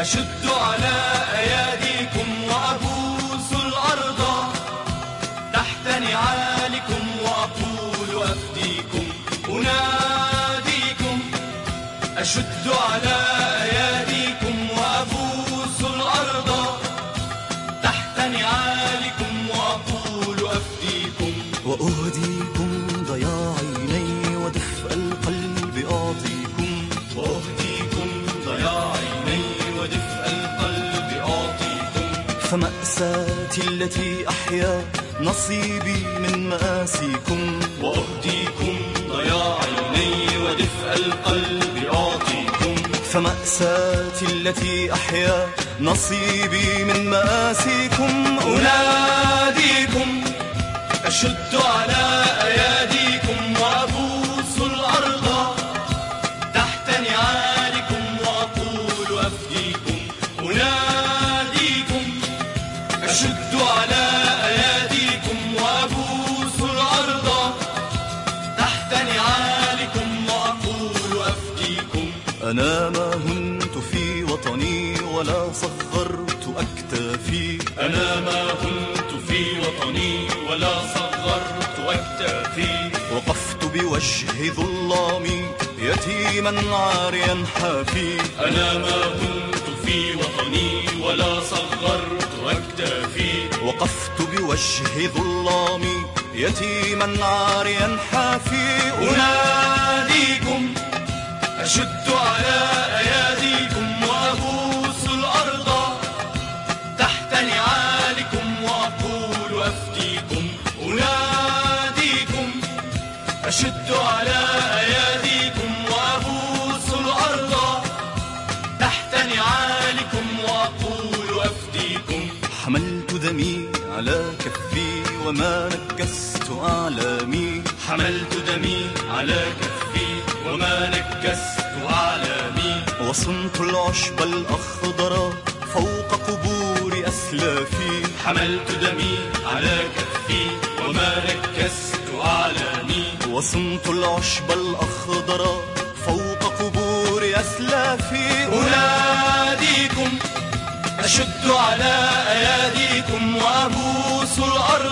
أشد على أياديكم وأبوس الأرض تحت نعالكم وأقول أفديكم أناديكم. أشد على أياديكم وأبوس الأرض تحت نعالكم وأقول أفديكم. وأهديكم ضياع عيني ودفء القلب أعطيكم. وأهديكم ضياع عيني ودفء القلب أعطيكم. فمأساتي التي أحيا نصيبي من مآسيكم. وأهديكم ضياع عيني ودفء القلب أعطيكم. فمأساتي التي أحيا نصيبي من مآسيكم أناديكم. أشد على أياديكم وأبوس الأرض تحت نعالكم وأقول أفديكم أناديكم. أشد على أياديكم وأبوس الأرض تحت نعالكم وأقول أفديكم. أنا ما هنت في وطني ولا صغرت أكتافي. أنا ما هنت في وطني ولا صغرت أكتافي. وقفت بوجه ظلامي يتيما عاريا حافي. أنا ما هنت في وطني ولا صغرت أكتافي. وقفت بوجه ظلامي يتيما عاريا حافي. أناديكم. أشد على أياديكم وأبوس الأرض تحت نعالكم وأقول أفديكم أناديكم. أشد على أياديكم وأبوس الأرض تحت نعالكم وأقول أفديكم. حملت دمي على كفي وما نكست أعلامي. حملت دمي على كفي وما نكست أعلامي. وصنت العشب الأخضر فوق قبور أسلافي. حملت دمي على كفي وما نكست أعلامي. وصنت العشب الأخضر فوق قبور أسلافي. أناديكم. أشد على أياديكم وأبوس الأرض